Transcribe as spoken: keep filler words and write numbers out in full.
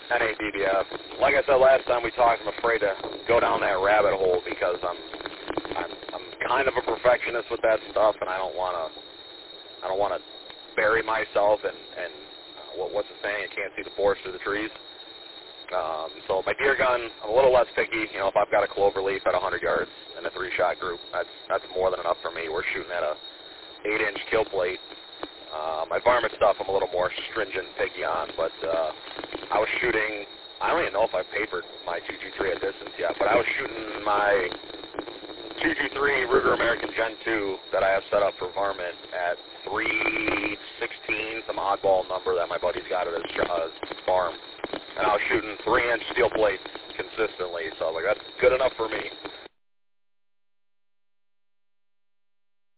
N A B B F. Like I said last time we talked, I'm afraid to go down that rabbit hole because I'm I'm, I'm kind of a perfectionist with that stuff, and I don't want to I don't want to bury myself and and uh, what, what's the saying? You can't see the forest through the trees. Um, so my deer gun, I'm a little less picky. You know, if I've got a clover leaf at one hundred yards in a three-shot group, that's that's more than enough for me. We're shooting at a eight-inch kill plate. Uh, my varmint stuff I'm a little more stringent and picky on, but uh, I was shooting, I don't even know if I papered my two two three at distance yet, but I was shooting my two two three Ruger American Gen two that I have set up for varmint at three sixteen, some oddball number that my buddy's got at his uh, farm. And I was shooting three-inch steel plates consistently, so I was like, that's good enough for me.